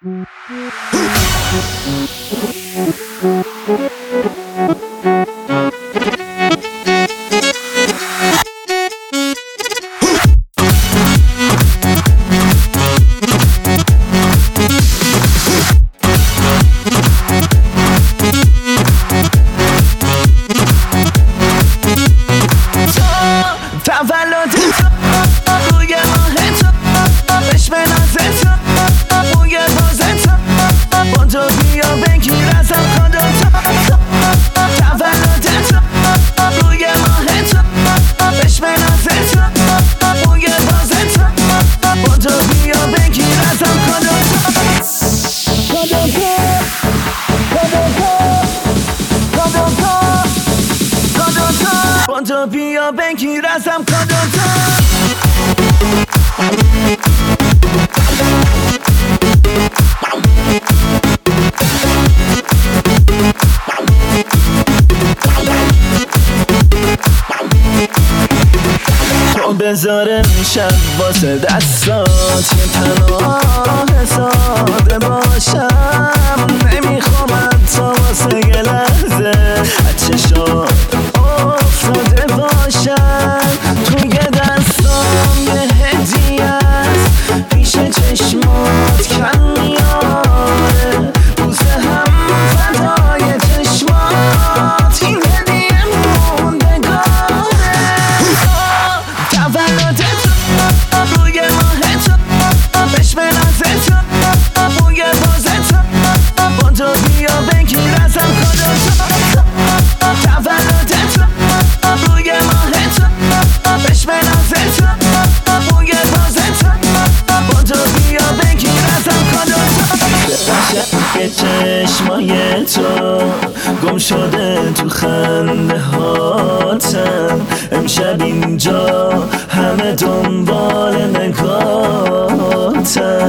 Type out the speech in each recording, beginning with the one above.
تو بیا بگیر ازم کادوتا تو بذاره میشم واسه دستات یه پناه ساده باشم نمیخوام حتی واسه یه لحظه از چشات افتاده باشم توی دستام یه هدیه است پیش چشمات کم میاره بوسه هم فدای چشمات این هدیه موندگاره تولدت روی ماه تو بشم نازت روی بازت با تو بیا بگیر ازم کادوتا تولدت روی ماه تو بشم نازت روی بازت با تو بیا بگیر ازم کادوتا که چشمای تو گم شده تو خنده هاتم امشب اینجا همه دنبال نگاتم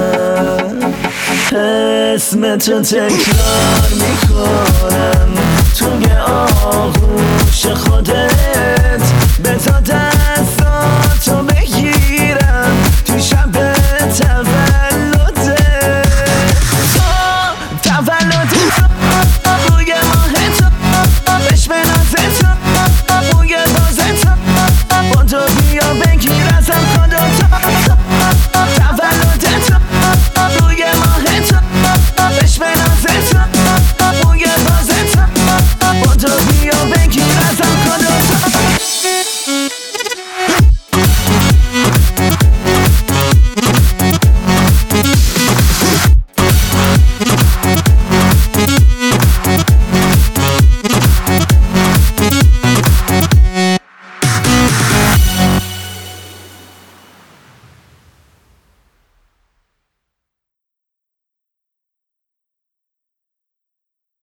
اسم تو تکرار میکنم توی آغوش خودت